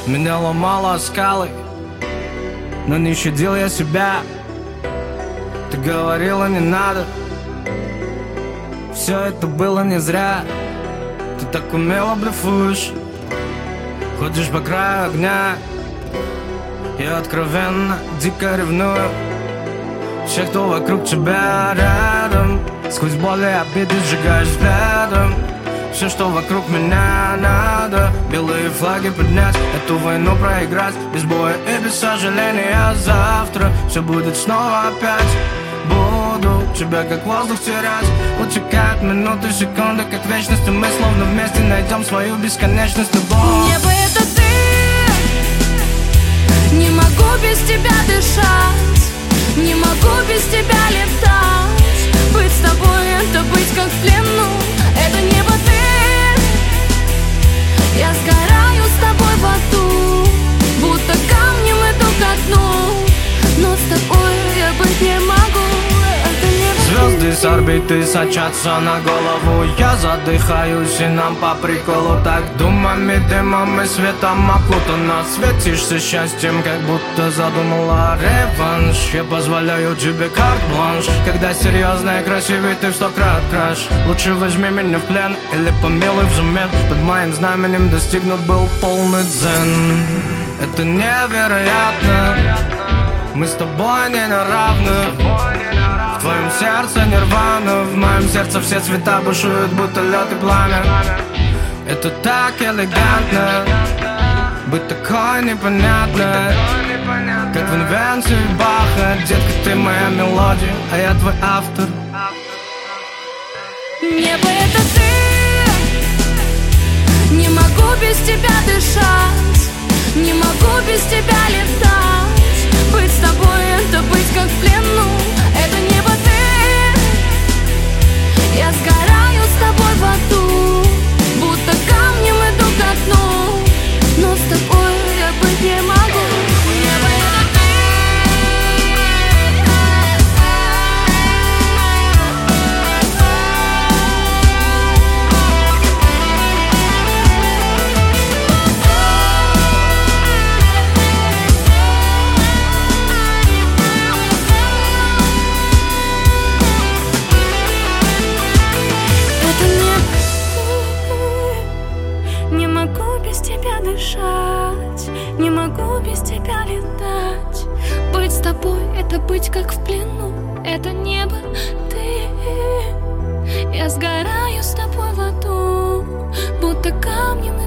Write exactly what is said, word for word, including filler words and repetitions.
Меня ломало скалы, но не щадил я себя. Ты говорила, не надо. Все это было не зря. Ты так умело блефуешь, ходишь по краю огня. Я откровенно, дико ревную всех, кто вокруг тебя рядом. Сквозь боли и обиды сжигаешь взглядом все, что вокруг меня надо. Белые флаги поднять, эту войну проиграть, без боя и без сожаления. Завтра все будет снова опять. Буду тебя как воздух терять. Утекают минуты, секунды, как вечность. И мы словно вместе найдем свою бесконечность. Любовь. Небо — это ты. Не могу без тебя дышать, не могу без тебя летать. Быть с тобой — это быть как в плену. Это небо ты. Я сгораю с тобой в аду, будто камнем иду ко дну. Но с тобой я быть не могу. Звезды с орбиты сочатся на голову. Я задыхаюсь, и нам по приколу так думами, дымом и светом окутана. Светишься счастьем, как будто задумала реванш. Я позволяю тебе карт-бланш. Когда серьезно и красивый, ты в сто крат краш. Лучше возьми меня в плен или помилуй взамен. Под моим знаменем достигнут был полный дзен. Это невероятно. Мы с тобой не на равных. В твоем сердце нирвана, в моем сердце все цвета бушуют, будто лед и пламя. Это так элегантно, быть такой непонятной, как в инвенции Баха. Детка, ты моя мелодия, а я твой автор. Небо — это ты. Не могу без тебя дышать, не могу без тебя летать. Быть с тобой — это быть как в плену. Это небо ты. Я сгораю с тобой в аду, будто камнем иду ко дну. Но с тобой я быть не могу. Небо — это ты. Не могу без тебя летать. Быть с тобой — это быть как в плену. Это небо ты. Я сгораю с тобой в аду, будто камнем